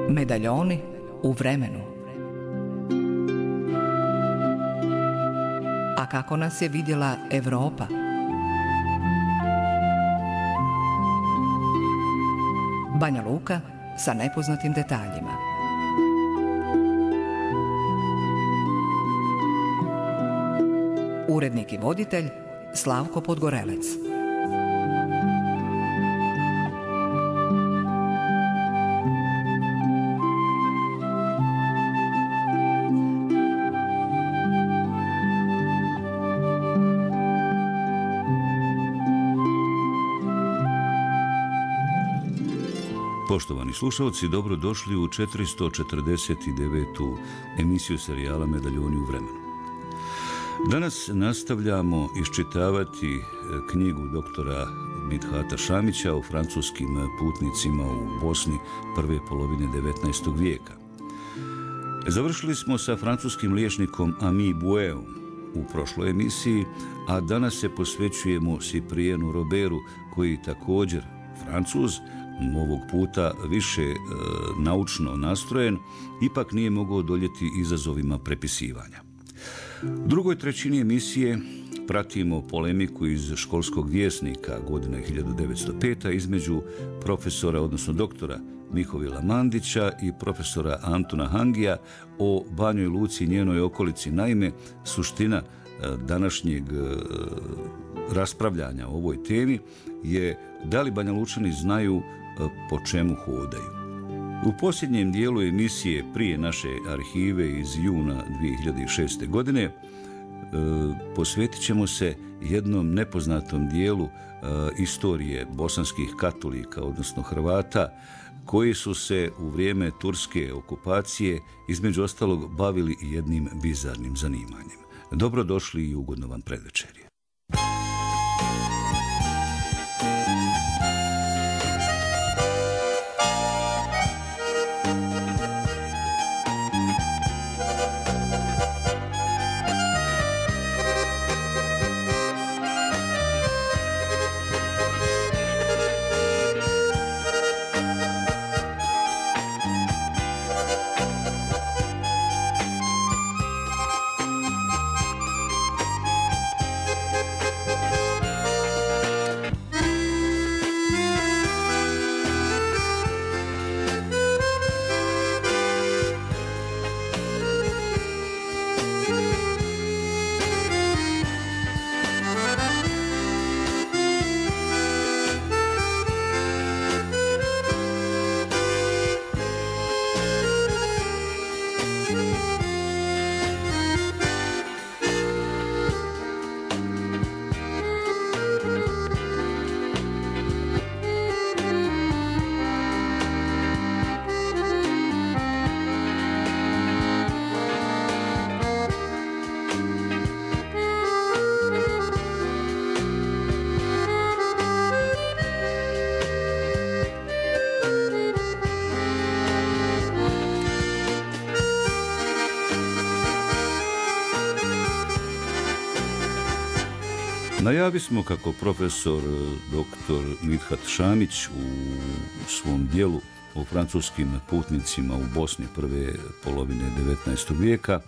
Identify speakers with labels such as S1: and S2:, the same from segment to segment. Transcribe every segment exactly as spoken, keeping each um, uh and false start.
S1: Medaljoni u vremenu. A kako nas je vidjela Evropa? Banja Luka sa nepoznatim detaljima. Urednik i voditelj Slavko Podgorelec.
S2: Poštovani slušalci, dobrodošli u četiristo četrdeset devetu emisiju serijala Medaljoni u vremenu. Danas nastavljamo iščitavati knjigu doktora Midhata Šamića o francuskim putnicima u Bosni prve polovine devetnaestog vijeka. Završili smo sa francuskim liječnikom Ami Bouéom u prošloj emisiji, a danas se posvećujemo Cyprienu Robertu, koji također Francuz, ovog puta više e, naučno nastrojen, ipak nije mogao odoljeti izazovima prepisivanja. U drugoj trećini emisije pratimo polemiku iz Školskog vjesnika godine hiljadu devetsto pete. između profesora, odnosno doktora Mihovila Mandića i profesora Antuna Hangija o Banjoj Luci i njenoj okolici. Naime, suština e, današnjeg e, raspravljanja o ovoj temi je da li Banjalučani znaju po čemu hodaju. U posljednjem dijelu emisije prije naše arhive iz juna dvije hiljade šeste. godine e, posvetit ćemo se jednom nepoznatom dijelu e, istorije bosanskih katolika, odnosno Hrvata, koji su se u vrijeme turske okupacije između ostalog bavili jednim bizarnim zanimanjem. Dobrodošli i ugodno vam predvečerje. Najavi smo kako profesor doktor Midhat Šamić u svom dijelu o francuskim putnicima u Bosni prve polovine devetnaestog. vijeka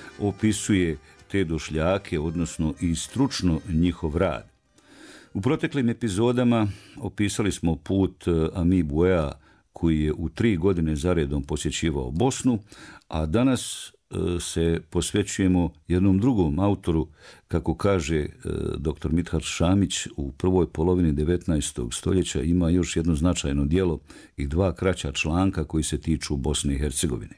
S2: opisuje te došljake, odnosno i stručno njihov rad. U proteklim epizodama opisali smo put Ami Bouéa, koji je u tri godine zaredom posjećivao Bosnu, a danas se posvećujemo jednom drugom autoru, kako kaže doktor Midhat Šamić, u prvoj polovini devetnaestog. stoljeća ima još jedno značajno djelo i dva kraća članka koji se tiču Bosne i Hercegovine.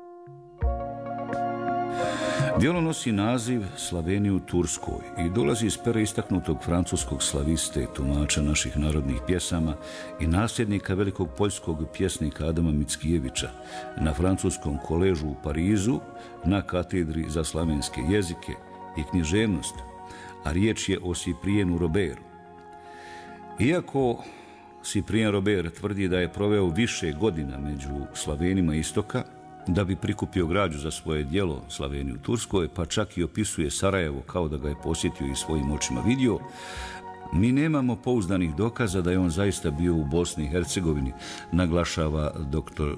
S2: Djelo nosi naziv Slaveni u Turskoj i dolazi iz pera istaknutog francuskog slaviste, tumača naših narodnih pjesama i nasljednika velikog poljskog pjesnika Adama Mickijevića na francuskom koležu u Parizu na katedri za slavenske jezike i književnost, a riječ je o Cyprienu Robertu. Iako Cyprien Robert tvrdi da je proveo više godina među Slavenima istoka, da bi prikupio građu za svoje djelo Slaveni u Turskoj, pa čak i opisuje Sarajevo kao da ga je posjetio i svojim očima vidio, mi nemamo pouzdanih dokaza da je on zaista bio u Bosni i Hercegovini, naglašava doktor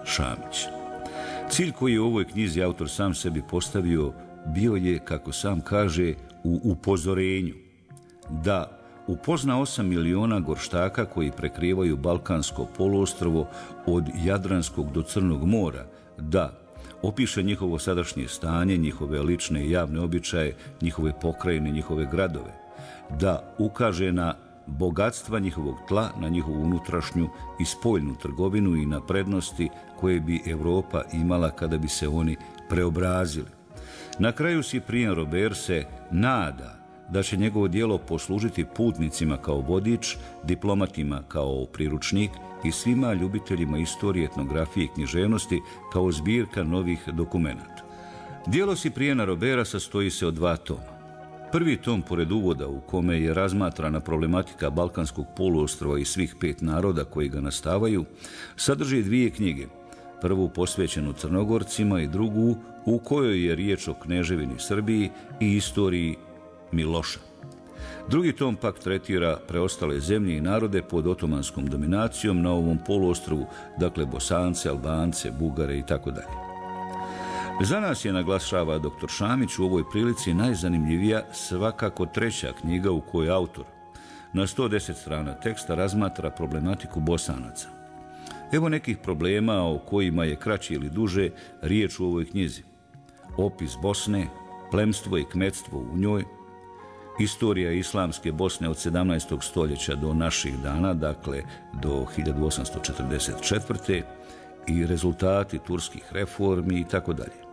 S2: Šamić. Cilj koji je u ovoj knjizi autor sam sebi postavio bio je, kako sam kaže, u upozorenju da upozna osam miliona gorštaka koji prekrivaju Balkansko poluostrvo od Jadranskog do Crnog mora, da opiše njihovo sadašnje stanje, njihove lične i javne običaje, njihove pokrajine, njihove gradove, da ukaže na bogatstva njihovog tla, na njihovu unutrašnju i spoljnu trgovinu i na prednosti koje bi Evropa imala kada bi se oni preobrazili. Na kraju Cyprien Robert se nada da će njegovo djelo poslužiti putnicima kao vodič, diplomatima kao priručnik i svima ljubiteljima istorije, etnografije i književnosti kao zbirka novih dokumenata. Djelo Cypriena Roberta sastoji se od dva toma. Prvi tom, pored uvoda u kome je razmatrana problematika Balkanskog poluostrva i svih pet naroda koji ga nastavaju, sadrži dvije knjige. Prvu posvećenu Crnogorcima i drugu u kojoj je riječ o kneževini Srbiji i istoriji Miloša. Drugi tom pak tretira preostale zemlje i narode pod otomanskom dominacijom na ovom poluostrvu, dakle Bosance, Albance, Bugare i tako dalje. Za nas je, naglašava doktor Šamić, u ovoj prilici najzanimljivija svakako treća knjiga u kojoj autor na sto deset strana teksta razmatra problematiku Bosanaca. Evo nekih problema o kojima je kraće ili duže riječ u ovoj knjizi. Opis Bosne, plemstvo i kmetstvo u njoj, istorija islamske Bosne od sedamnaestog stoljeća do naših dana, dakle do hiljadu osamsto četrdeset četvrte i rezultati turskih reformi i tako dalje.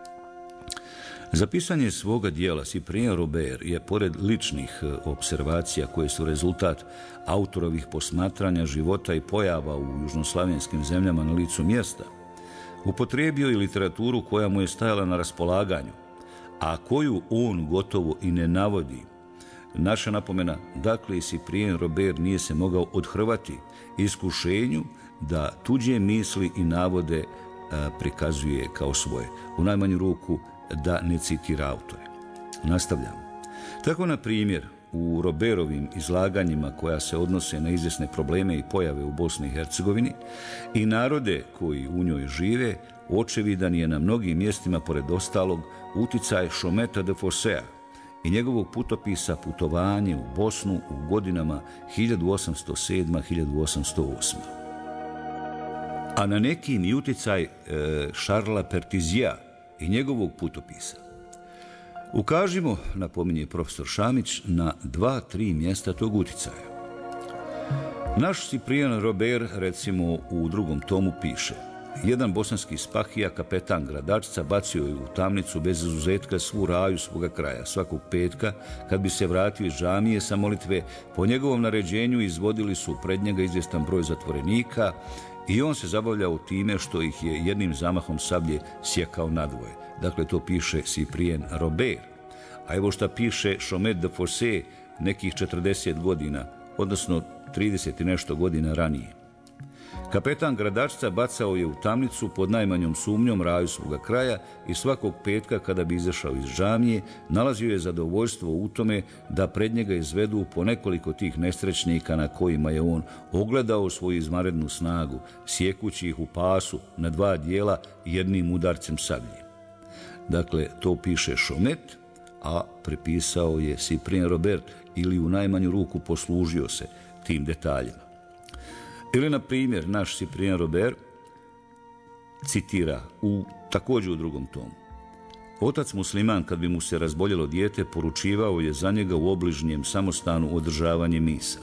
S2: Za pisanje svoga dijela Cyprien Robert je, pored ličnih observacija koje su rezultat autorovih posmatranja života i pojava u južnoslavenskim zemljama na licu mjesta, upotrijebio i literaturu koja mu je stajala na raspolaganju, a koju on gotovo i ne navodi. Naša napomena, dakle, Cyprien Robert nije se mogao odhrvati iskušenju da tuđe misli i navode a, prikazuje kao svoje, u najmanju ruku da ne citira autore. Nastavljamo. Tako, na primjer, u Roberovim izlaganjima koja se odnose na izvjesne probleme i pojave u Bosni i Hercegovini i narode koji u njoj žive, očevidan je na mnogim mjestima, pored ostalog, uticaj Šometa de Fossea i njegovog putopisa Putovanje u Bosnu u godinama hiljadu osamsto sedma do hiljadu osamsto osma. A na nekim i uticaj e, Šarla Pertizija i njegovog putopisa. Ukažimo, napominje profesor Šamić, na dva, tri mjesta tog uticaja. Naš Cyprien Robert, recimo, u drugom tomu piše: jedan bosanski spahija, kapetan gradačca, bacio je u tamnicu bez izuzetka svu raju svoga kraja. Svakog petka, kad bi se vratio iz džamije sa molitve, po njegovom naređenju izvodili su pred njega izvjestan broj zatvorenika i on se zabavljao time što ih je jednim zamahom sablje sjekao nadvoje. Dakle, to piše Cyprien Robert. A evo šta piše Chomet de Fosse nekih četrdeset godina, odnosno trideset i nešto godina ranije. Kapetan gradačca bacao je u tamnicu pod najmanjom sumnjom raju svoga kraja i svakog petka, kada bi izašao iz džamije, nalazio je zadovoljstvo u tome da pred njega izvedu po nekoliko tih nesrećnika na kojima je on ogledao svoju izvanrednu snagu, sjekući ih u pasu na dva dijela jednim udarcem sablje. Dakle, to piše Chomet, a prepisao je Cyprien Robert, ili u najmanju ruku poslužio se tim detaljima. Ili, na primjer, naš Cyprien Robert citira u, također u drugom tomu: otac musliman, kad bi mu se razboljelo dijete, poručivao je za njega u obližnjem samostanu održavanje misa.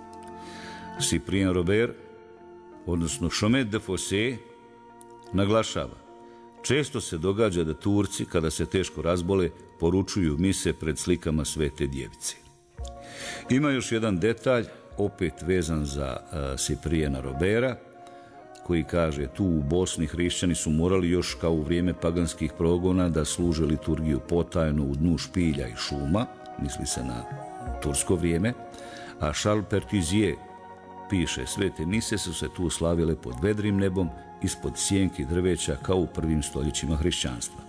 S2: Cyprien Robert, odnosno Chomet de Fosse, naglašava: često se događa da Turci, kada se teško razbole, poručuju mise pred slikama Svete Djevice. Ima još jedan detalj, opet vezan za uh, Cypriena Roberta, koji kaže: tu u Bosni hrišćani su morali još kao u vrijeme paganskih progona da služe liturgiju potajno u dnu špilja i šuma, misli se na tursko vrijeme, a Charles Pertizije piše: svete mise su se tu slavile pod vedrim nebom, ispod sjenki drveća, kao u prvim stoljećima hrišćanstva.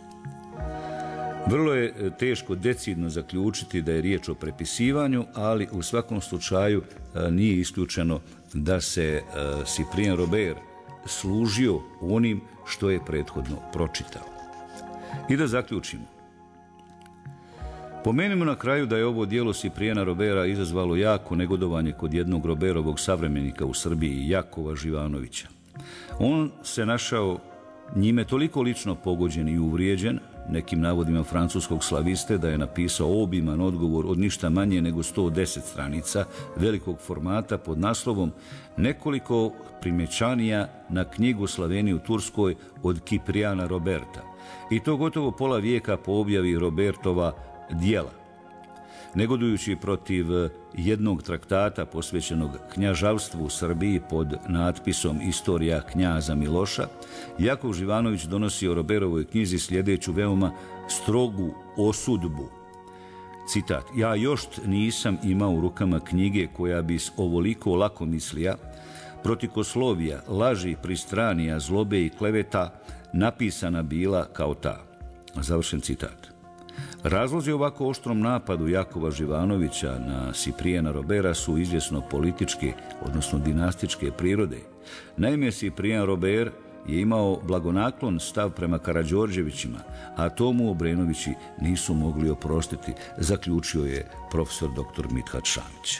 S2: Vrlo je teško decidno zaključiti da je riječ o prepisivanju, ali u svakom slučaju nije isključeno da se Cyprien Robert služio onim što je prethodno pročitao. I da zaključimo. Pomenimo na kraju da je ovo djelo Siprijana Robera izazvalo jako negodovanje kod jednog Roberovog savremenika u Srbiji, Jakova Živanovića. On se našao njime toliko lično pogođen i uvrijeđen, nekim navodima francuskog slaviste, da je napisao obiman odgovor od ništa manje nego sto deset stranica velikog formata pod naslovom Nekoliko primjećanija na knjigu Slaveni u Turskoj od Kiprijana Roberta. I to gotovo pola vijeka po objavi Robertova djela. Negodujući protiv jednog traktata posvećenog knjažavstvu u Srbiji pod natpisom Istorija knjaza Miloša, Jakov Živanović donosi o Roberovoj knjizi sljedeću veoma strogu osudbu. Citat: ja još nisam imao u rukama knjige koja bi s ovoliko lakomislija, protikoslovija, laži, pristranija, zlobe i kleveta napisana bila kao ta. Završen citat. Razlozi ovako oštrom napadu Jakova Živanovića na Siprijana Robera su izvjesno političke, odnosno dinastičke prirode. Naime, Siprijan Rober je imao blagonaklon stav prema Karađorđevićima, a to mu Obrenovići nisu mogli oprostiti, zaključio je profesor doktor Mithat Šamić.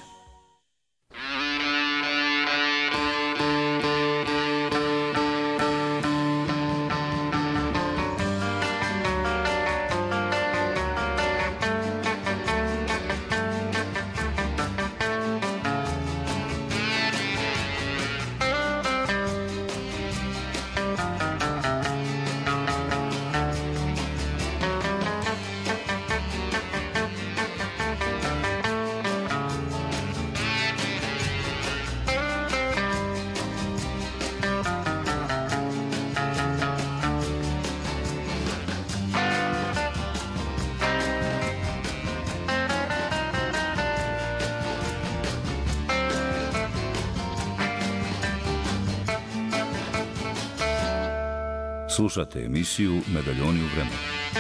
S2: Slušate emisiju Medaljoni u vremenu.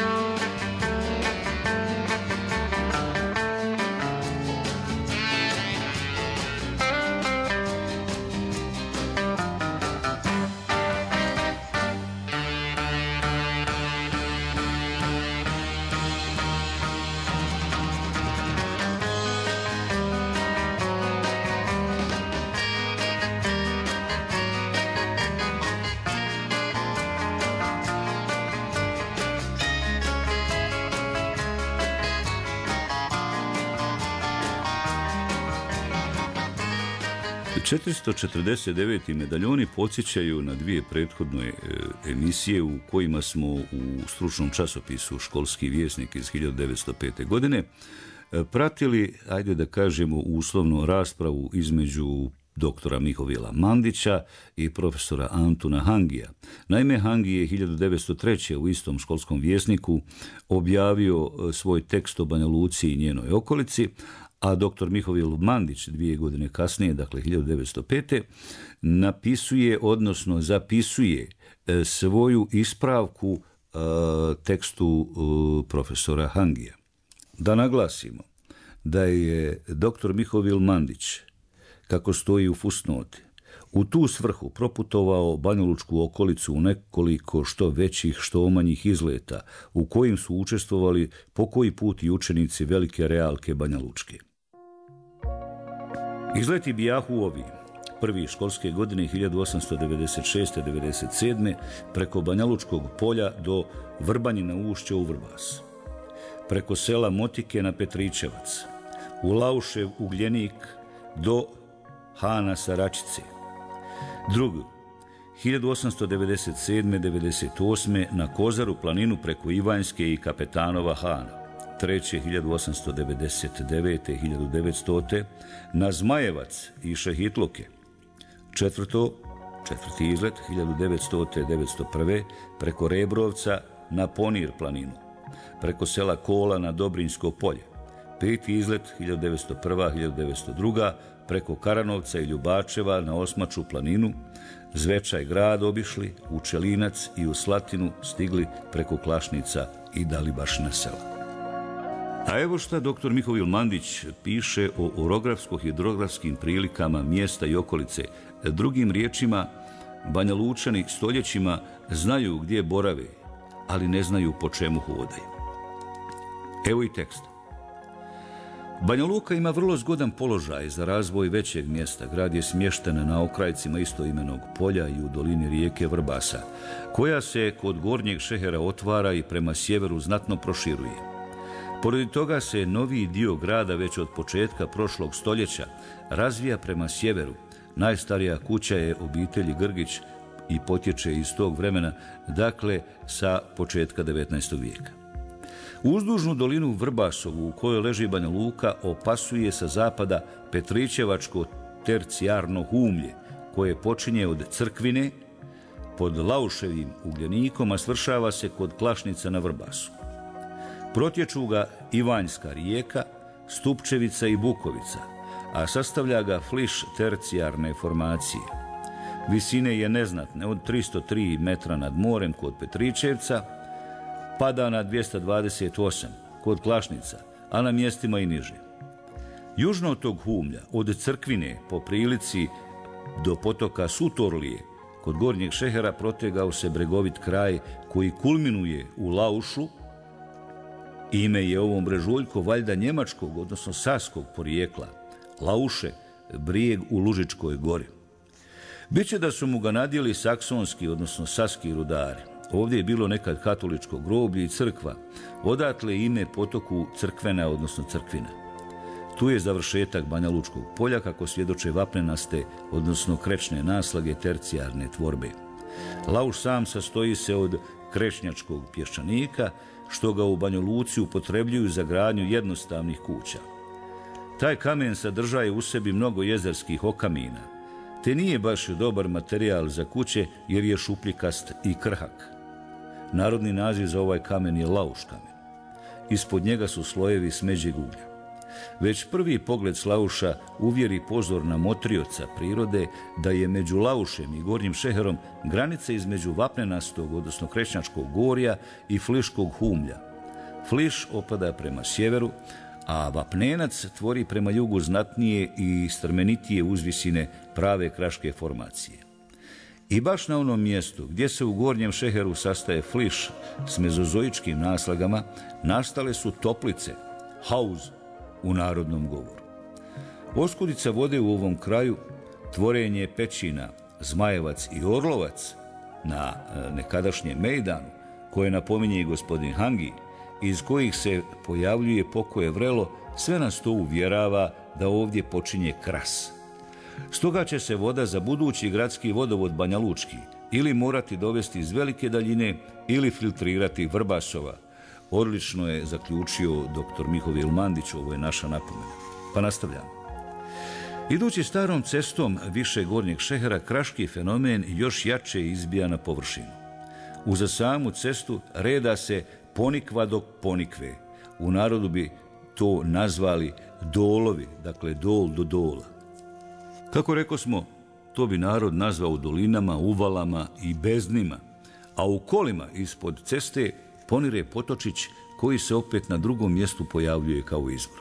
S2: četiristo četrdeset deveti medaljoni podsjećaju na dvije prethodne emisije u kojima smo u stručnom časopisu Školski vjesnik iz hiljadu devetsto pete. godine pratili, ajde da kažemo, uslovno raspravu između doktora Mihovila Mandića i profesora Antuna Hangija. Naime, Hangi je hiljadu devetsto treće. u istom Školskom vjesniku objavio svoj tekst o Banja Luci i njenoj okolici, a doktor Mihovil Mandić dvije godine kasnije, dakle hiljadu devetsto pete. napisuje, odnosno zapisuje svoju ispravku tekstu profesora Hangija. Da naglasimo da je doktor Mihovil Mandić, kako stoji u fusnoti, u tu svrhu proputovao Banjalučku okolicu u nekoliko što većih, što manjih izleta, u kojim su učestvovali po koji put i učenici velike realke Banjalučke. Izleti bijahu ovi: prvi školske godine hiljadu osamsto devedeset šeste devedeset sedme. preko Banjalučkog polja do Vrbanjina ušća u Vrbas, preko sela Motike na Petričevac, u Laušev Ugljenik do Hana Saračice. Drugi, hiljadu osamsto devedeset sedme devedeset osme. na Kozaru planinu preko Ivanjske i Kapetanova Hana. Treće, hiljadu osamsto devedeset devete hiljadu devetstote. na Zmajevac i Šehitloke. Četvrto, četvrti izlet, hiljadu devetstote devetsto prve. preko Rebrovca na Ponir planinu, preko sela Kola na Dobrinjsko polje. Peti izlet, hiljadu devetsto prva hiljadu devetsto druga. preko Karanovca i Ljubačeva na Osmaču planinu, Zvečaj grad obišli, u Čelinac i u Slatinu stigli preko Klašnica i Dalibašna sela. A evo šta doktor Mihovil Mandić piše o orografsko-hidrografskim prilikama mjesta i okolice. Drugim riječima, Banja Lučani stoljećima znaju gdje borave, ali ne znaju po čemu hodaju. Evo i tekst. Banja Luka ima vrlo zgodan položaj za razvoj većeg mjesta. Grad je smješten na okrajcima istoimenog polja i u dolini rijeke Vrbasa, koja se kod Gornjeg Šehera otvara i prema sjeveru znatno proširuje. Pored toga se novi dio grada već od početka prošlog stoljeća razvija prema sjeveru. Najstarija kuća je obitelji Grgić i potječe iz tog vremena, dakle sa početka devetnaestog vijeka. Uzdužnu dolinu Vrbasovu u kojoj leži Banja Luka opasuje sa zapada Petričevačko tercijarno humlje, koje počinje od Crkvine pod Lauševim ugljenikom, a svršava se kod Klašnica na Vrbasu. Protječu ga Ivanjska rijeka, Stupčevica i Bukovica, a sastavlja ga fliš tercijarne formacije. Visine je neznatne, od tristo tri metra nad morem kod Petričevca, pada na dvjesto dvadeset osam kod Klašnica, a na mjestima i niže. Južno od tog humlja, od Crkvine po prilici do potoka Sutorlije, kod Gornjeg Šehera protegao se bregovit kraj koji kulminuje u Laušu. Ime je ovom brežuljko valjda njemačkog, odnosno saskog porijekla. Lauše, brijeg u Lužičkoj gori. Biće da su mu ga nadjeli saksonski, odnosno saski rudari. Ovdje je bilo nekad katoličko groblje i crkva, odatle ime potoku Crkvena, odnosno Crkvina. Tu je završetak Banja Lučkog polja, kako svjedoče vapnenaste, odnosno krečne naslage tercijarne tvorbe. Lauš sam sastoji se od krečnjačkog pješčanika, što ga u Banja Luci upotrebljuju za gradnju jednostavnih kuća. Taj kamen sadržaje u sebi mnogo jezerskih okamina, te nije baš dobar materijal za kuće jer je šupljikast i krhak. Narodni naziv za ovaj kamen je Lauš kamen. Ispod njega su slojevi smeđeg uglja. Već prvi pogled s Lauša uvjeri pozorna motrioca prirode da je među Laušem i Gornjim Šeherom granica između vapnenastog, odnosno krečnjačkog gorja i fliškog humlja. Fliš opada prema sjeveru, a vapnenac tvori prema jugu znatnije i strmenitije uzvisine prave kraške formacije. I baš na onom mjestu gdje se u Gornjem Šeheru sastaje fliš s mezozoičkim naslagama, nastale su toplice, hauz u narodnom govoru. Oskudica vode u ovom kraju, tvorenje pećina Zmajevac i Orlovac na nekadašnjem Mejdanu, koje napominje i gospodin Hangi, iz kojih se pojavljuje pokoje vrelo, sve nas to uvjerava da ovdje počinje kras. Stoga će se voda za budući gradski vodovod Banja Lučki ili morati dovesti iz velike daljine ili filtrirati Vrbasova. Odlično je zaključio doktor Mihovil Mandić, ovo je naša napomena. Pa nastavljamo. Idući starom cestom više Gornjeg Šehera, kraški fenomen još jače izbija na površinu. Uza samu cestu reda se ponikva do ponikve. U narodu bi to nazvali dolovi, dakle dol do dola. Kako reko smo, to bi narod nazvao dolinama, uvalama i beznima, a u kolima ispod ceste ponire potočić koji se opet na drugom mjestu pojavljuje kao izvor.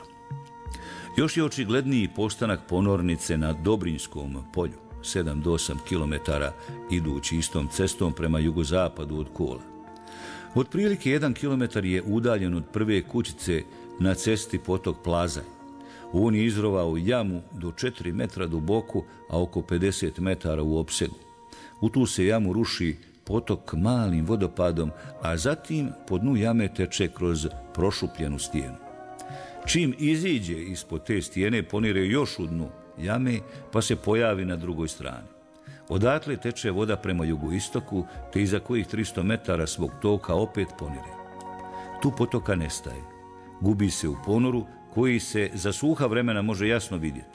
S2: Još je očigledniji postanak ponornice na Dobrinjskom polju, sedam do osam kilometara idući istom cestom prema jugozapadu od kola. Otprilike jedan kilometar je udaljen od prve kućice na cesti potok Plazaj. On je izrovao jamu do četiri metra duboku, a oko pedeset metara u opsegu. U tu se jamu ruši potok malim vodopadom, a zatim po dnu jame teče kroz prošupljenu stijenu. Čim iziđe ispod te stijene, ponire još u dnu jame, pa se pojavi na drugoj strani. Odatle teče voda prema jugoistoku, te iza kojih tristo metara svog toka opet ponire. Tu potoka nestaje. Gubi se u ponoru koji se za suha vremena može jasno vidjeti.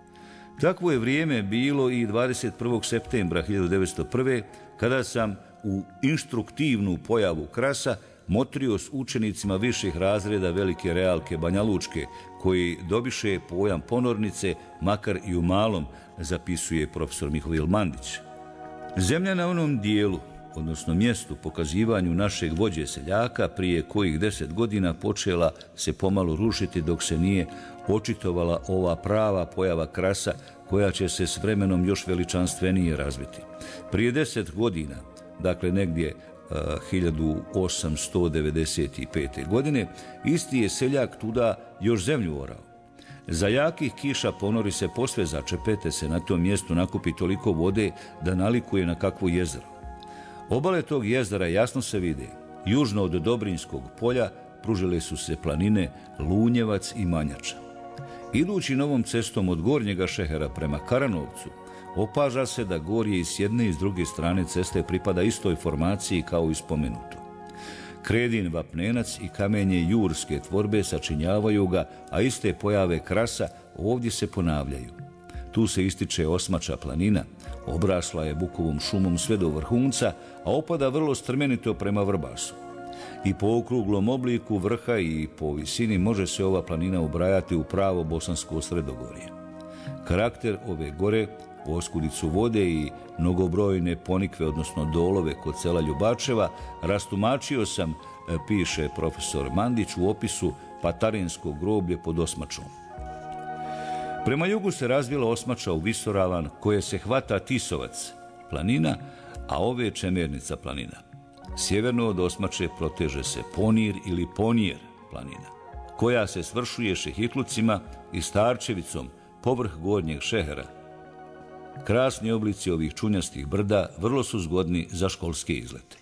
S2: Takvo je vrijeme bilo i dvadeset prvog septembra hiljadu devetsto prve. kada sam u instruktivnu pojavu krasa motrio s učenicima viših razreda velike realke Banja Lučke, koji dobiše pojam ponornice, makar i u malom, zapisuje profesor Mihovil Mandić. Zemlja na onom dijelu, odnosno mjestu pokazivanju našeg vođe seljaka, prije kojih deset godina počela se pomalo rušiti dok se nije očitovala ova prava pojava krasa koja će se s vremenom još veličanstvenije razviti. Prije deset godina, dakle negdje uh, hiljadu osamsto devedeset pete. godine, isti je seljak tuda još zemlju orao. Za jakih kiša ponori se posve začepe, te se na tom mjestu nakupi toliko vode da nalikuje na kakvo jezero. Obale tog jezera jasno se vide. Južno od Dobrinjskog polja pružile su se planine Lunjevac i Manjača. Idući novom cestom od Gornjega Šehera prema Karanovcu, opaža se da gorje i s jedne i s druge strane ceste pripada istoj formaciji kao i spomenuto. Kredin vapnenac i kamenje jurske tvorbe sačinjavaju ga, a iste pojave krasa ovdje se ponavljaju. Tu se ističe Osmača planina, obrasla je bukovom šumom sve do vrhunca, a opada vrlo strmenito prema Vrbasu. I po okruglom obliku vrha i po visini može se ova planina ubrajati u pravo bosansko sredogorje. Karakter ove gore, oskudicu vode i mnogobrojne ponikve, odnosno dolove kod sela Ljubačeva, rastumačio sam, piše profesor Mandić, u opisu Patarinsko groblje pod Osmačom. Prema jugu se razvila Osmača u visoravan koje se hvata Tisovac, planina, a ove je Čemernica planina. Sjeverno od Osmače proteže se Ponir ili Ponijer planina, koja se svršuje Šehitlucima i Starčevicom povrh Gornjeg Šehera. Krasni oblici ovih čunjastih brda vrlo su zgodni za školske izlete.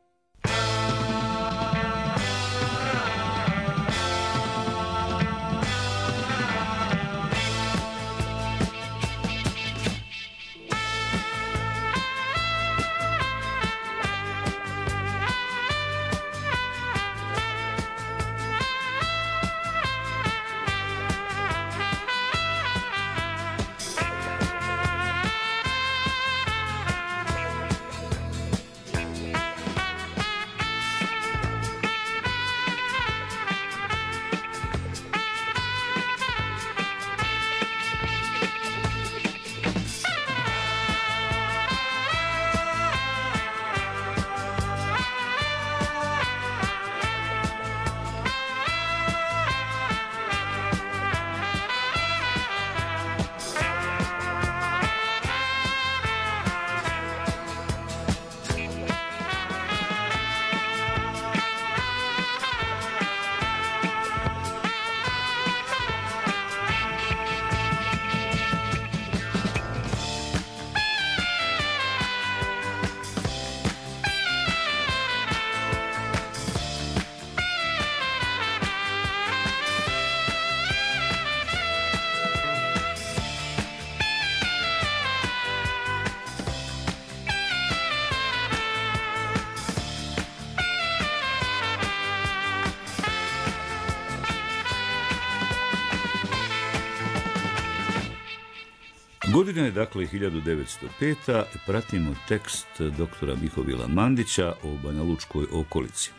S2: Godina je dakle hiljadu devetsto peta. Pratimo tekst doktora Mihovila Mandića o Banjalučkoj okolici.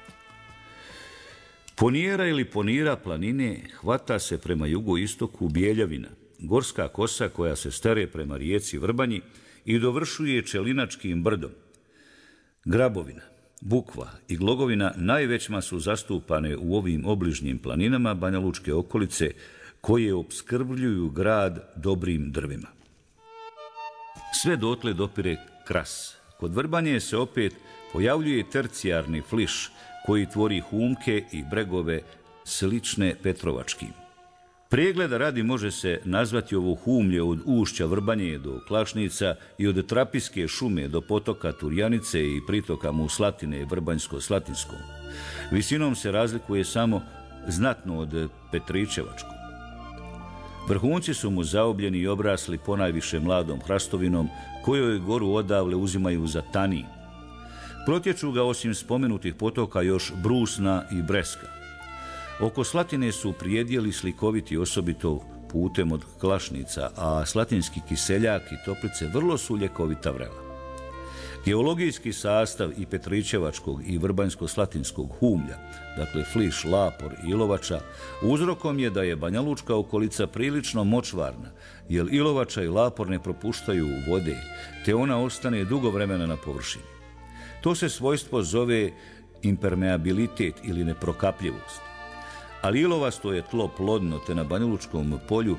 S2: Ponijera ili Ponira planine hvata se prema jugoistoku Bjeljavina, gorska kosa koja se stare prema rijeci Vrbanji i dovršuje Čelinačkim brdom. Grabovina, Bukva i Glogovina najvećma su zastupane u ovim obližnjim planinama Banjalučke okolice, koje opskrbljuju grad dobrim drvima. Sve dotle dopire Kras. Kod Vrbanje se opet pojavljuje tercijarni fliš koji tvori humke i bregove slične Petrovačkim. Pregleda radi može se nazvati ovo humlje od ušća Vrbanje do Klašnica i od Trapiske šume do potoka Turjanice i pritoka Muslatine Vrbanjsko-Slatinskom. Visinom se razlikuje samo znatno od Petričevačkog. Vrhunci su mu zaobljeni i obrasli ponajviše mladom hrastovinom, kojoj goru odavle uzimaju za tani. Protječu ga osim spomenutih potoka još Brusna i Breska. Oko Slatine su prijedjeli slikoviti osobito putem od Klašnica, a slatinski kiseljak i toplice vrlo su ljekovita vrela. Geologijski sastav i Petričevačkog i Vrbanjsko-Slatinskog humlja, dakle Fliš, Lapor i Ilovača, uzrokom je da je Banjalučka okolica prilično močvarna, jer Ilovača i Lapor ne propuštaju vode, te ona ostane dugo vremena na površini. To se svojstvo zove impermeabilitet ili neprokapljivost. Ali ilovasto je tlo plodno, te na Banjalučkom polju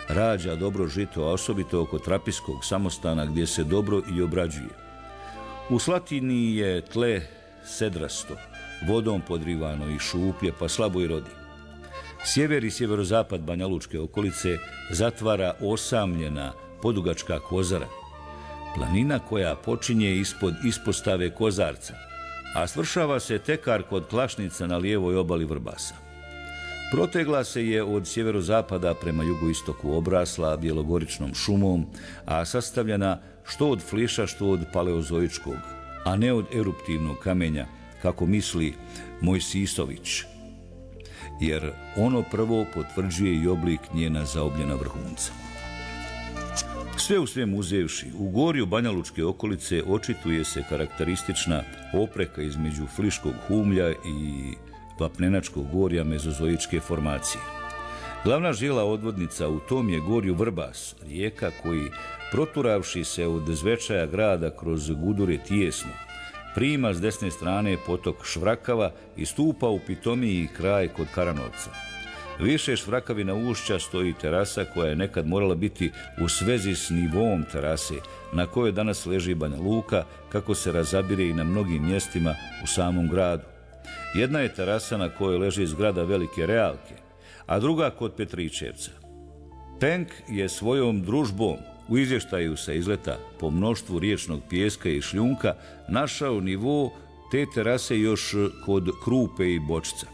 S2: rađa dobro žito, a osobito oko trapiskog samostana gdje se dobro i obrađuje. U Slatini je tle sedrasto, vodom podrivano i šuplje, pa slabo i rodi. Sjever i sjeverozapad Banja Lučke okolice zatvara osamljena podugačka Kozara, planina koja počinje ispod ispostave Kozarca, a svršava se tekar kod Klašnica na lijevoj obali Vrbasa. Protegla se je od sjeverozapada prema jugoistoku, obrasla bjelogoričnom šumom, a sastavljena što od fliša, što od paleozoičkog, a ne od eruptivnog kamenja, kako misli Mojsisović, jer ono prvo potvrđuje i oblik njena zaobljena vrhunca. Sve u svem uzevši, u gorju Banja Lučke okolice očituje se karakteristična opreka između Fliškog humlja i Vapnenačkog gorja mezozoičke formacije. Glavna žila odvodnica u tom je gorju Vrbas, rijeka koji, proturavši se od Zvečaja grada kroz Gudure Tijesno, prima s desne strane potok Švrakava i stupa u pitomiji kraj kod Karanovca. Više Švrakavina ušća stoji terasa koja je nekad morala biti u svezi s nivom terase, na kojoj danas leži Banja Luka, kako se razabire i na mnogim mjestima u samom gradu. Jedna je terasa na kojoj leži zgrada Velike Realke, a druga kod Petričevca. Penk je svojom družbom u izvještaju sa izleta po mnoštvu riječnog pijeska i šljunka našao nivo te terase još kod Krupe i Bočica.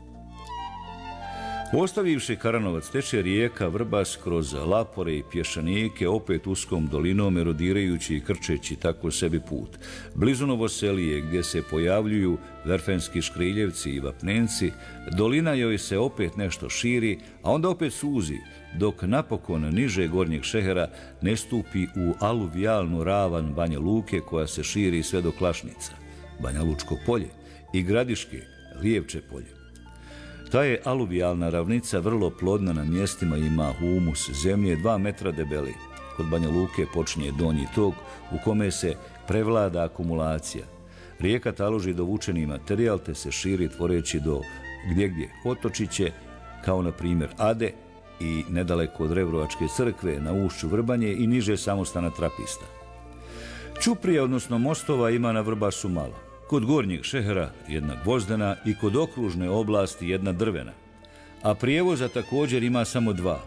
S2: Ostavivši Karanovac teče rijeka Vrbas kroz lapore i pješanike, opet uskom dolinom, erodirajući i krčeći tako sebi put. Blizu Novoselije, gdje se pojavljuju Verfenski škriljevci i vapnenci, dolina joj se opet nešto širi, a onda opet suzi, dok napokon niže gornjeg šehera ne stupi u aluvijalnu ravan Banja Luke koja se širi sve do Klašnica, Banja Lučko polje i Gradiške, Lijevče polje. Ta je aluvijalna ravnica vrlo plodna, na mjestima ima humus zemlje dva metra debeli. Kod Banja Luke počinje donji tok u kome se prevlada akumulacija. Rijeka taloži dovučeni materijal te se širi tvoreći do gdje gdje otočiće, kao na primjer Ade i nedaleko od Rebrovačke crkve na ušću Vrbanje i niže samostana Trapista. Čuprija, odnosno mostova, ima na Vrbasu malo. Kod gornjeg šehera jedna gvozdena i kod okružne oblasti jedna drvena, a prijevoza također ima samo dva.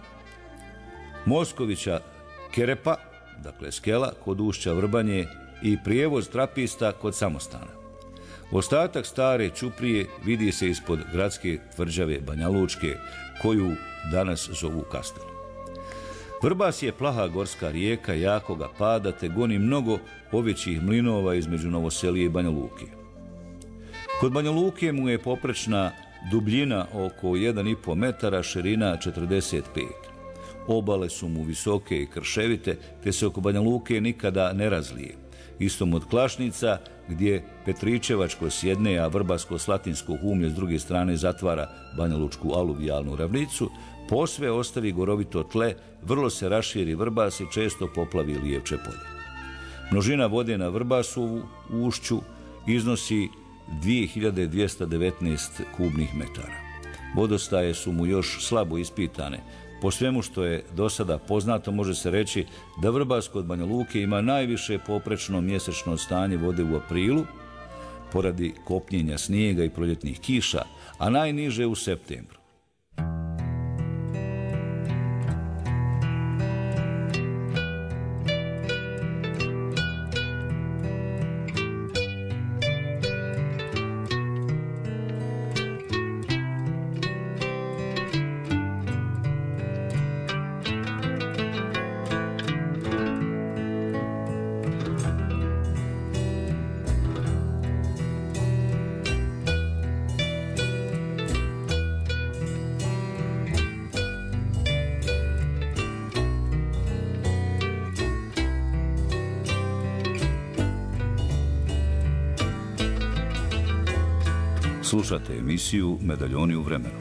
S2: Moskovića Kerepa, dakle skela, kod ušća Vrbanje i prijevoz Trapista kod samostana. Ostatak stare Čuprije vidi se ispod gradske tvrđave Banja Lučke, koju danas zovu Kastel. Vrbas je plaha gorska rijeka jakoga pada te goni mnogo ovećih mlinova između Novoselije i Banja Luke. Kod Banja Luke mu je poprečna dubljina oko jedan i po metara, širina četrdeset pet. Obale su mu visoke i krševite, te se oko Banja Luke nikada ne razlije. Istom od Klašnica, gdje Petričevačko s jedne, a Vrbasko-Slatinsko humlje s druge strane zatvara Banja Lučku aluvijalnu ravnicu, posve ostavi gorovito tle, vrlo se raširi Vrbas i često poplavi Lijevče polje. Množina vode na Vrbasovu ušću iznosi dvije hiljade dvjesto devetnaest kubnih metara. Vodostaje su mu još slabo ispitane. Po svemu što je do sada poznato, može se reći da Vrbas kod Banja Luke ima najviše poprečno mjesečno stanje vode u aprilu, poradi kopnjenja snijega i proljetnih kiša, a najniže u septembru. Slušate emisiju Medaljoni u vremenu.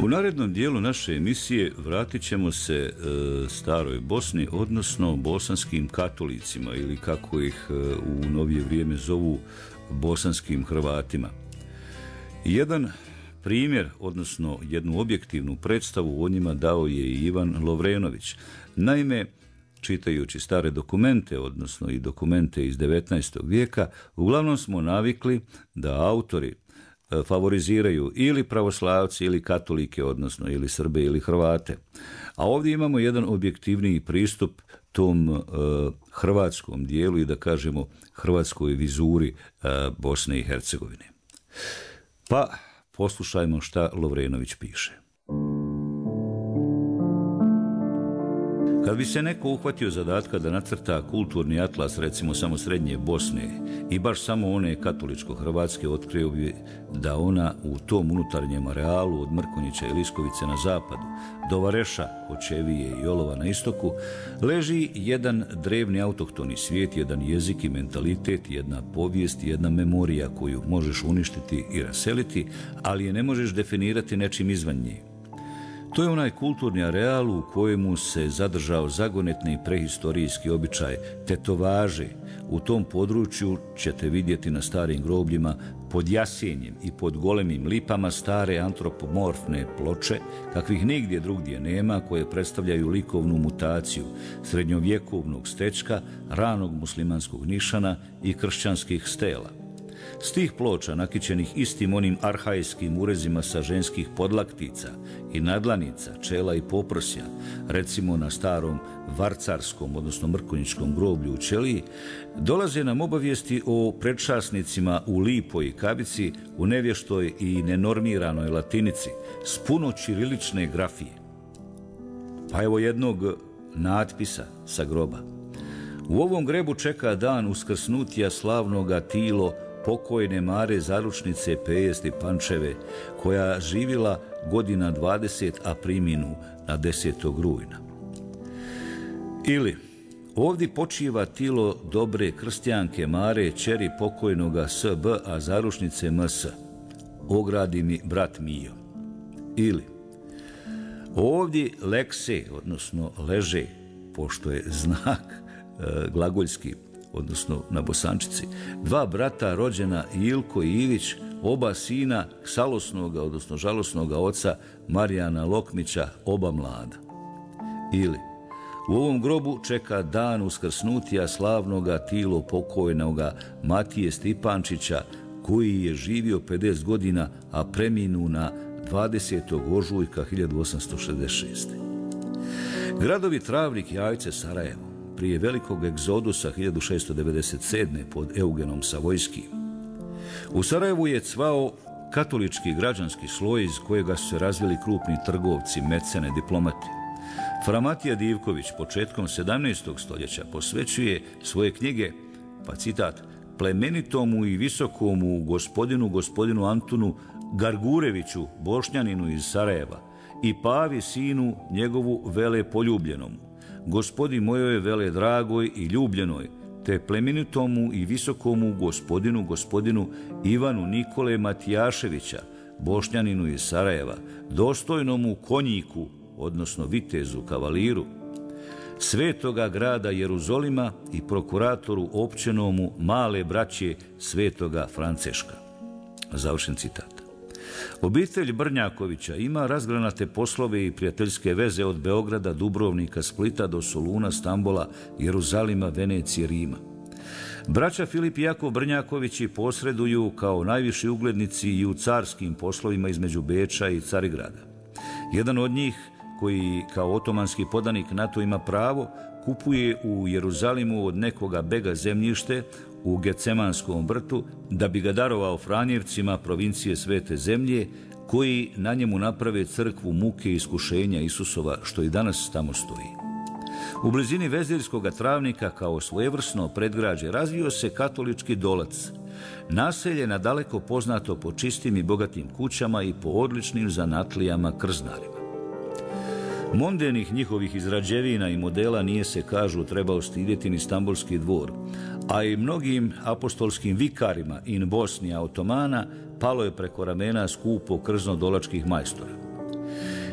S2: U narednom dijelu naše emisije vratit ćemo se e, staroj Bosni, odnosno bosanskim katolicima ili kako ih e, u novije vrijeme zovu bosanskim Hrvatima. Jedan primjer, odnosno jednu objektivnu predstavu o njima dao je i Ivan Lovrenović. Naime, čitajući stare dokumente, odnosno i dokumente iz devetnaestog vijeka, uglavnom smo navikli da autori favoriziraju ili pravoslavci ili katolike, odnosno ili Srbe ili Hrvate. A ovdje imamo jedan objektivniji pristup tom uh, hrvatskom dijelu i da kažemo hrvatskoj vizuri uh, Bosne i Hercegovine. Pa poslušajmo šta Lovrenović piše. Kad bi se neko uhvatio zadatka da nacrta kulturni atlas, recimo samo srednje Bosne i baš samo one katoličko-hrvatske, otkrio bi da ona u tom unutarnjem arealu od Mrkonjića i Liskovice na zapadu do Vareša, Kočevije i Olova na istoku, leži jedan drevni autohtoni svijet, jedan jezik i mentalitet, jedna povijest, jedna memorija koju možeš uništiti i raseliti, ali je ne možeš definirati nečim izvan nje. To je onaj kulturni areal u kojemu se zadržao zagonetni i prehistorijski običaj tetovaže. U tom području ćete vidjeti na starim grobljima pod jasenjem i pod golemim lipama stare antropomorfne ploče, kakvih nigdje drugdje nema, koje predstavljaju likovnu mutaciju srednjovjekovnog stečka, ranog muslimanskog nišana i kršćanskih stela. S tih ploča, nakićenih istim onim arhajskim urezima sa ženskih podlaktica i nadlanica, čela i poprsja, recimo na starom varcarskom, odnosno mrkonjičkom groblju u Ćeliji, dolaze nam obavijesti o predčasnicima u lipoj i kabici, u nevještoj i nenormiranoj latinici, s puno ćirilične grafije. Pa evo jednog natpisa sa groba. U ovom grebu čeka dan uskrsnutija slavnoga Tilo, pokojne Mare Zaručnice Peje Stipančeve, koja živjela godina dvadeset, a priminu na desetog rujna. Ili, ovdje počiva tilo dobre krstjanke Mare, čeri pokojnoga S B, a Zaručnice M S. Ogradi mi brat Mijo. Ili, ovdje lekse, odnosno leže, pošto je znak e, glagoljski, odnosno na bosančici, dva brata rođena Ilko i Ivić, oba sina ksalosnoga, odnosno žalosnoga oca Marijana Lokmića, oba mlada. Ili, u ovom grobu čeka dan uskrsnutija slavnoga tilo pokojnoga Matije Stipančića, koji je živio pedeset godina, a preminu na dvadesetog ožujka hiljadu osamsto šezdeset šeste. Gradovi Travnik i Ajce, Sarajevo, prije velikog egzodusa hiljadu šesto devedeset sedme pod Eugenom Savojskim. U Sarajevu je cvao katolički građanski sloj iz kojega su se razvili krupni trgovci, mecene, diplomati. Fra Matija Divković početkom sedamnaestog stoljeća posvećuje svoje knjige, pa citat, plemenitomu i visokomu gospodinu gospodinu Antunu Gargureviću, Bošnjaninu iz Sarajeva, i Pavi sinu njegovu vele poljubljenom, gospodi mojoj vele dragoj i ljubljenoj, te plemenitomu i visokomu gospodinu gospodinu Ivanu Nikole Matijaševića, Bošnjaninu iz Sarajeva, dostojnomu konjiku, odnosno vitezu, kavaliru, svetoga grada Jeruzalima i prokuratoru općenomu male braće svetoga Franceška. Završen citat. Obitelj Brnjakovića ima razgranate poslove i prijateljske veze od Beograda, Dubrovnika, Splita do Soluna, Stambola, Jeruzalima, Venecije, Rima. Braća Filip i Jakov Brnjakovići posreduju kao najviši uglednici i u carskim poslovima između Beča i Carigrada. Jedan od njih, koji kao otomanski podanik NATO ima pravo, kupuje u Jeruzalimu od nekoga bega zemljište u Gecemanskom vrtu da bi ga darovao Franjevcima provincije Svete zemlje, koji na njemu naprave crkvu muke i iskušenja Isusova, što i danas tamo stoji. U blizini Vezirskog Travnika kao svojevrsno predgrađe razvio se katolički Dolac, naselje nadaleko poznato po čistim i bogatim kućama i po odličnim zanatlijama krznarima. Mondenih njihovih izrađevina i modela nije se, kažu, trebao stidjeti ni Stambolski dvor, a i mnogim apostolskim vikarima in Bosnija otomana palo je preko ramena skupo krzno dolačkih majstora.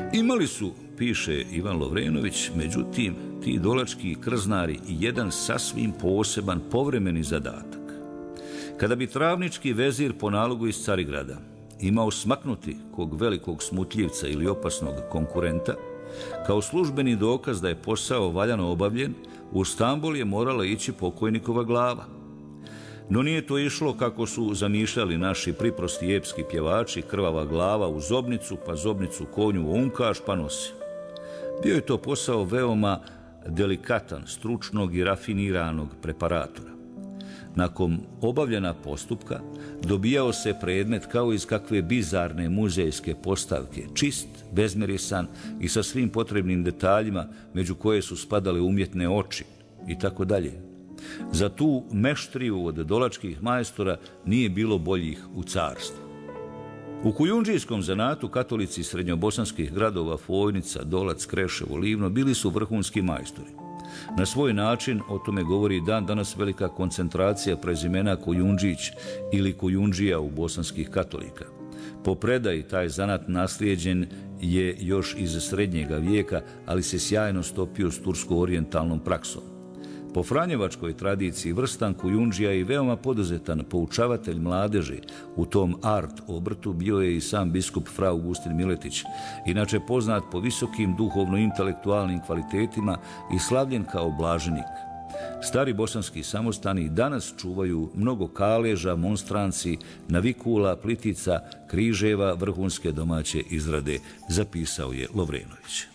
S2: Imali su, piše Ivan Lovrenović, međutim, ti dolački krznari jedan sasvim poseban povremeni zadatak. Kada bi travnički vezir po nalogu iz Carigrada imao smaknuti kog velikog smutljivca ili opasnog konkurenta, kao službeni dokaz da je posao valjano obavljen, u Stambol je morala ići pokojnikova glava. No nije to išlo kako su zamišljali naši priprosti epski pjevači, krvava glava u zobnicu, pa zobnicu konju u unkaš, pa nosi. Bio je to posao veoma delikatan, stručnog i rafiniranog preparatora. Nakon obavljena postupka dobijao se predmet kao iz kakve bizarne muzejske postavke, čist, bezmirisan i sa svim potrebnim detaljima, među koje su spadale umjetne oči i tako dalje. Za tu meštriju od dolačkih majstora nije bilo boljih u carstvu. U kujundžijskom zanatu katolici srednjobosanskih gradova Fojnica, Dolac, Kreševo, Livno bili su vrhunski majstori. Na svoj način, o tome govori dan danas velika koncentracija prezimena Kujundžić ili Kujundžija u bosanskih katolika. Po predaji taj zanat naslijeđen je još iz srednjega vijeka, ali se sjajno stopio s tursko-orijentalnom praksom. Po franjevačkoj tradiciji vrstan Kujundžija i veoma poduzetan poučavatelj mladeži u tom art obrtu bio je i sam biskup fra Augustin Miletić, inače poznat po visokim duhovno-intelektualnim kvalitetima i slavljen kao blaženik. Stari bosanski samostani danas čuvaju mnogo kaleža, monstranci, navikula, plitica, križeva, vrhunske domaće izrade, zapisao je Lovrenović.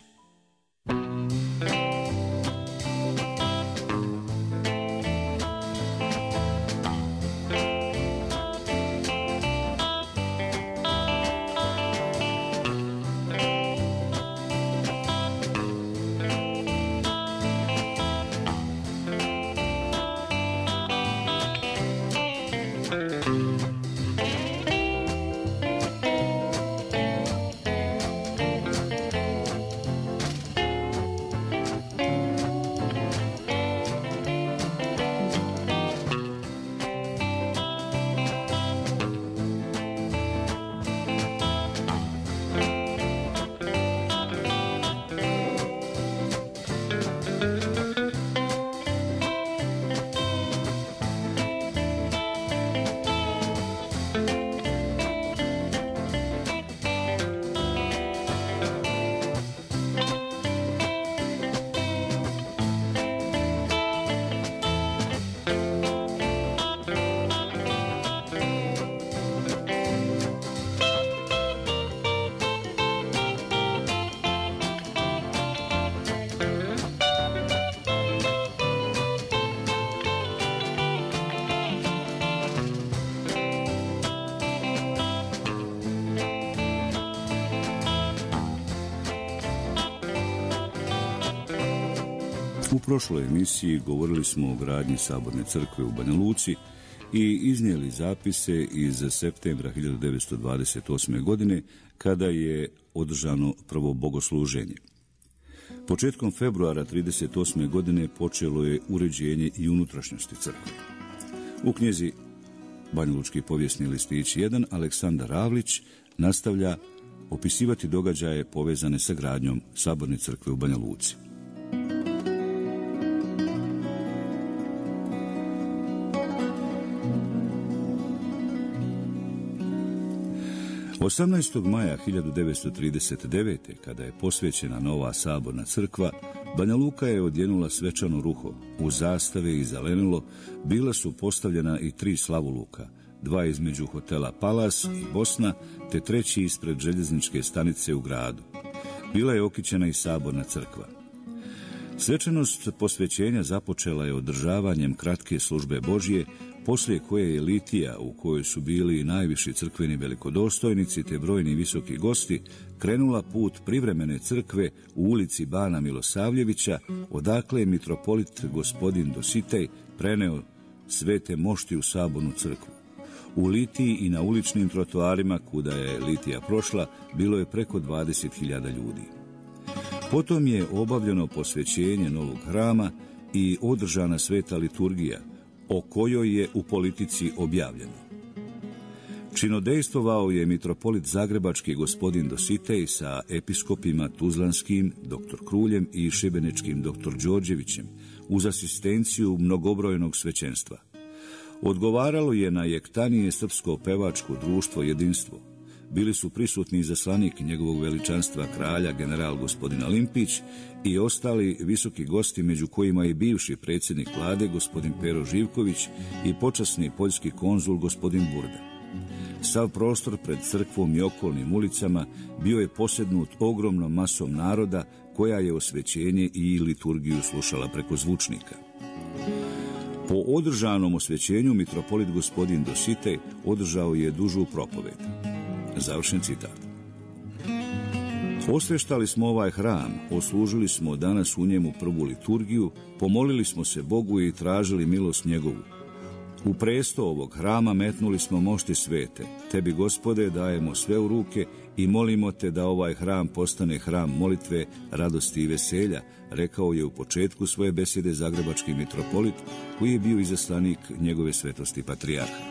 S2: U prošloj emisiji govorili smo o gradnji Saborne crkve u Banja Luci i iznijeli zapise iz septembra hiljadu devetsto dvadeset osme. godine kada je održano prvo bogosluženje. Početkom februara trideset osme. godine počelo je uređenje i unutrašnjosti crkve. U knjizi Banjalučki povijesni listić jedan Aleksandar Ravlić nastavlja opisivati događaje povezane sa gradnjom Saborne crkve u Banja Luci. osamnaestog maja hiljadu devetsto trideset devete. kada je posvećena nova Saborna crkva, Banja Luka je odjenula svečano ruho. U zastave i zelenilo bila su postavljena i tri slavuluka, dva između hotela Palas i Bosna, te treći ispred željezničke stanice u gradu. Bila je okićena i Saborna crkva. Svečanost posvećenja započela je održavanjem kratke službe Božje, poslije koje je litija, u kojoj su bili i najviši crkveni velikodostojnici te brojni visoki gosti, krenula put privremene crkve u ulici Bana Milosavljevića, odakle je mitropolit gospodin Dositej preneo svete mošti u Sabornu crkvu. U litiji i na uličnim trotoarima, kuda je litija prošla, bilo je preko dvadeset hiljada ljudi. Potom je obavljeno posvećenje novog hrama i održana sveta liturgija, o kojoj je u politici objavljeno. Činodejstvovao je mitropolit zagrebački gospodin Dositej sa episkopima tuzlanskim doktor Kruljem i šibeničkim doktor Đorđevićem uz asistenciju mnogobrojnog svećenstva. Odgovaralo je na jektanije srpsko pevačko društvo Jedinstvo. Bili su prisutni izaslanik njegovog veličanstva kralja general gospodin Limpić i ostali visoki gosti, među kojima i bivši predsjednik vlade gospodin Pero Živković i počasni poljski konzul gospodin Burda. Sav prostor pred crkvom i okolnim ulicama bio je posednut ogromnom masom naroda koja je osvećenje i liturgiju slušala preko zvučnika. Po održanom osvećenju mitropolit gospodin Dositej održao je dužu propoved. Završen citat. Osveštali smo ovaj hram, oslužili smo danas u njemu prvu liturgiju, pomolili smo se Bogu i tražili milost njegovu. U presto ovog hrama metnuli smo mošti svete. Tebi, Gospode, dajemo sve u ruke i molimo te da ovaj hram postane hram molitve, radosti i veselja, rekao je u početku svoje besede zagrebački mitropolit, koji je bio izaslanik njegove svetosti patrijarha.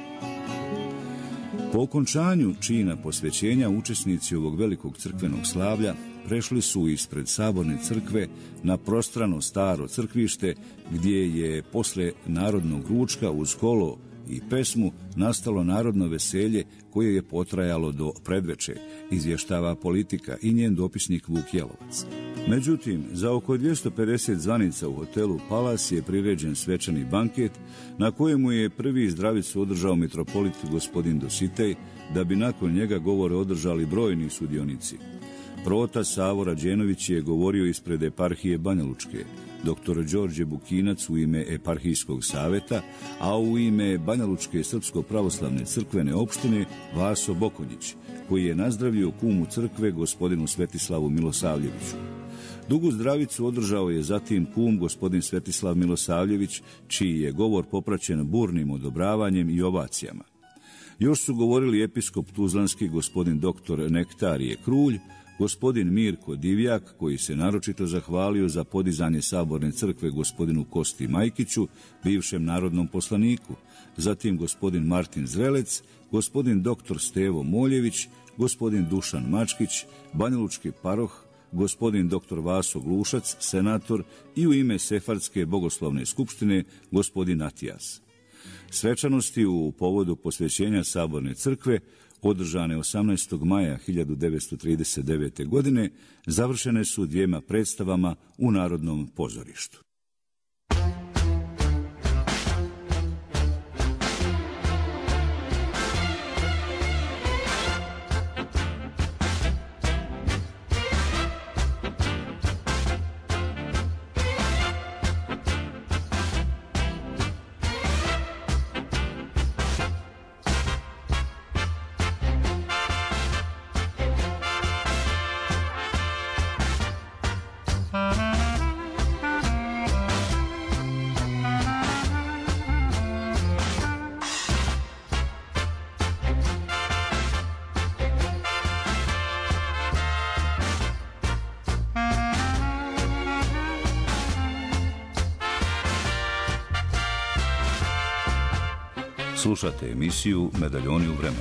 S2: Po okončanju čina posvećenja učesnici ovog velikog crkvenog slavlja prešli su ispred saborne crkve na prostrano staro crkvište, gdje je posle narodnog ručka uz kolo i pesmu nastalo narodno veselje koje je potrajalo do predveče, izvještava Politika i njen dopisnik Vuk Jelovac. Međutim, za oko dvjesto pedeset zvanica u hotelu Palas je priređen svečani banket na kojemu je prvi zdravicu održao mitropolit gospodin Dositej, da bi nakon njega govore održali brojni sudionici. Prota Savo Rađenović je govorio ispred eparhije Banjalučke, doktor Đorđe Bukinac u ime eparhijskog saveta, a u ime Banjalučke srpsko-pravoslavne crkvene opštine Vaso Bokonjić, koji je nazdravio kumu crkve gospodinu Svetislavu Milosavljeviću. Dugu zdravicu održao je zatim kum gospodin Svetislav Milosavljević, čiji je govor popraćen burnim odobravanjem i ovacijama. Još su govorili episkop tuzlanski gospodin doktor Nektarije Krulj, gospodin Mirko Divjak, koji se naročito zahvalio za podizanje saborne crkve gospodinu Kosti Majkiću, bivšem narodnom poslaniku, zatim gospodin Martin Zrelec, gospodin doktor Stevo Moljević, gospodin Dušan Mačkić, banjalučki paroh, gospodin doktor Vaso Glušac, senator, i u ime Sefardske bogoslovne skupštine gospodin Atijas. Svečanosti u povodu posvećenja saborne crkve, održane osamnaestog maja hiljadu devetsto trideset devete. godine, završene su dvijema predstavama u Narodnom pozorištu. Slušate emisiju Medaljoni u vremenu.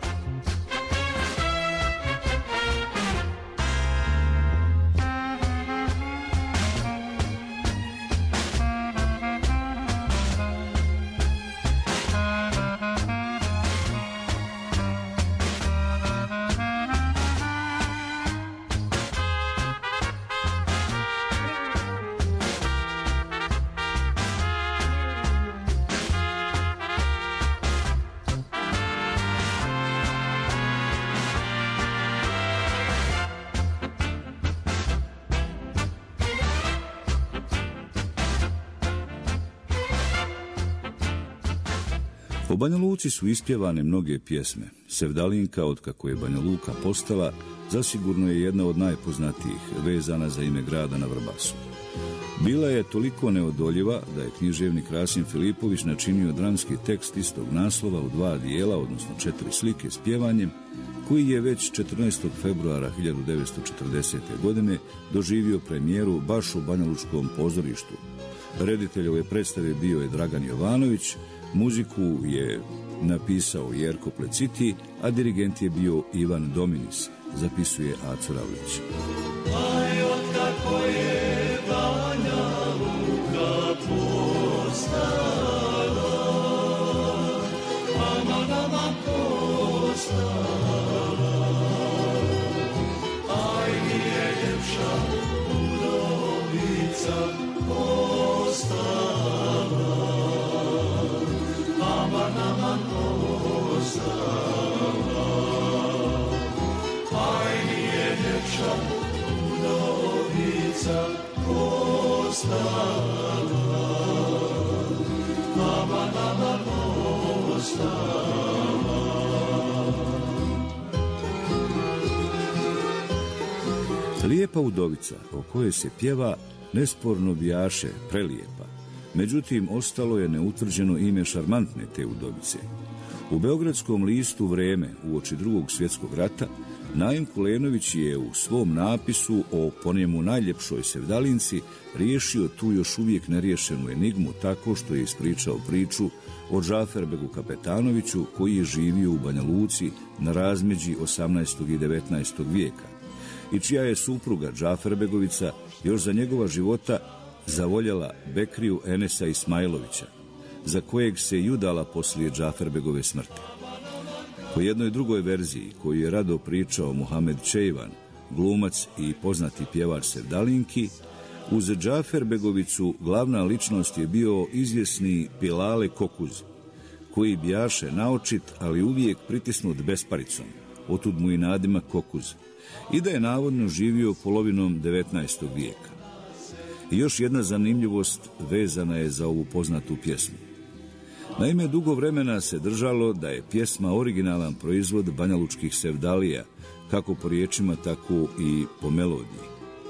S2: O Banja Luci su ispjevane mnoge pjesme. Sevdalinka, otkako je Banja Luka postala, zasigurno je jedna od najpoznatijih, vezana za ime grada na Vrbasu. Bila je toliko neodoljiva da je književnik Rasim Filipović načinio dramski tekst istog naslova u dva dijela, odnosno četiri slike s pjevanjem, koji je već četrnaestog februara hiljadu devetsto četrdesete. godine doživio premijeru baš u Banjalučkom pozorištu. Reditelj ove predstave bio je Dragan Jovanović, muziku je
S3: napisao Jerko Pleciti, a dirigent je bio Ivan Dominis, zapisuje Aco Ravlić.
S4: Aj, otkako je Banja Luka postala, ama nama postala, aj nije ljepša udovica postala, ama nama postala, aj nije ljepša udovica postala, ama nama postala.
S3: Lijepa udovica o kojoj se pjeva nesporno bijaše prelijepa. Međutim, ostalo je neutvrđeno ime šarmantne te udovice. U beogradskom listu Vreme uoči drugog svjetskog rata Naim Kulenović je u svom napisu o po njemu najljepšoj sevdalinci riješio tu još uvijek neriješenu enigmu tako što je ispričao priču o Džaferbegu Kapetanoviću koji je živio u Banja Luci na razmeđi osamnaestog i devetnaestog vijeka i čija je supruga Džaferbegovica još za njegova života zavoljela Bekriju Enesa Ismailovića, za kojeg se i udala poslije Džaferbegove smrti. Po jednoj drugoj verziji, koju je rado pričao Muhamed Čejvan, glumac i poznati pjevač sevdalinki, uz Džaferbegovicu glavna ličnost je bio izvjesni Pilale Kokuz, koji bijaše naočit, ali uvijek pritisnut besparicom, otud mu i nadimak Kokuz, i da je navodno živio polovinom devetnaestog vijeka. I još jedna zanimljivost vezana je za ovu poznatu pjesmu. Naime, dugo vremena se držalo da je pjesma originalan proizvod banjalučkih sevdalija, kako po riječima, tako i po melodiji.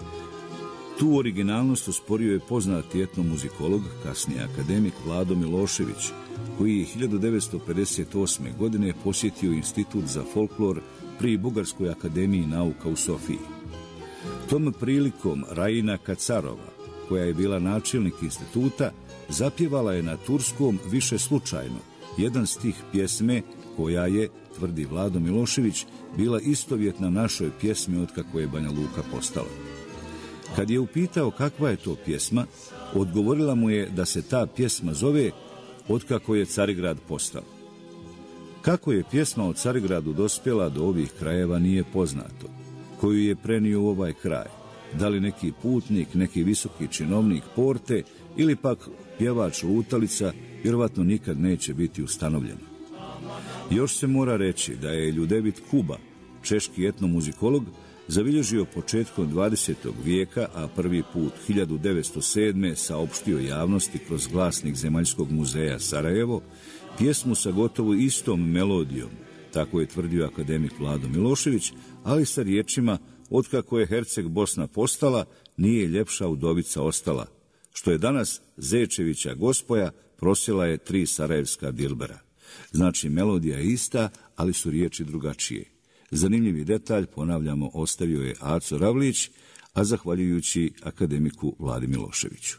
S3: Tu originalnost osporio je poznati etnomuzikolog, kasnije akademik Vlado Milošević, koji je hiljadu devetsto pedeset osme. godine posjetio Institut za folklor pri Bugarskoj akademiji nauka u Sofiji. Tom prilikom Rajina Kacarova, koja je bila načelnik instituta, zapjevala je na turskom više slučajno jedan stih pjesme koja je, tvrdi Vlado Milošević, bila istovjetna našoj pjesmi otkako je Banja Luka postala. Kad je upitao kakva je to pjesma, odgovorila mu je da se ta pjesma zove Otkako je Carigrad postao. Kako je pjesma o Carigradu dospjela do ovih krajeva nije poznato, koju je prenio u ovaj kraj, da li neki putnik, neki visoki činovnik porte ili pak pjevač lutalica, vjerovatno nikad neće biti ustanovljeno. Još se mora reći da je Ljudevit Kuba, češki etnomuzikolog, zabilježio početkom dvadesetog vijeka, a prvi put hiljadu devetsto sedme. saopštio javnosti kroz glasnik Zemaljskog muzeja Sarajevo, pjesmu sa gotovo istom melodijom, tako je tvrdio akademik Vlado Milošević, ali sa riječima otkako je Herceg Bosna postala, nije ljepša udovica ostala, što je danas Zečevića Gospoja prosila je tri sarajevska dilbera. Znači, melodija je ista, ali su riječi drugačije. Zanimljivi detalj, ponavljamo, ostavio je Aco Ravlić, a zahvaljujući akademiku Vladi Miloševiću.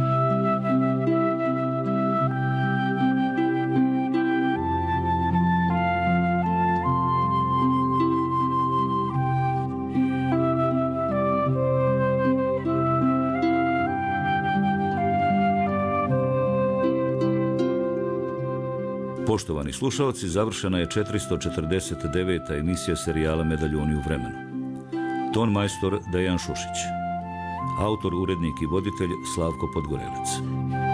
S2: Poštovani slušalci, završena je četiristo četrdeset deveta emisija serijala Medaljoni u vremenu. Ton majstor Dejan Šušić. Autor, urednik i voditelj Slavko Podgorelac.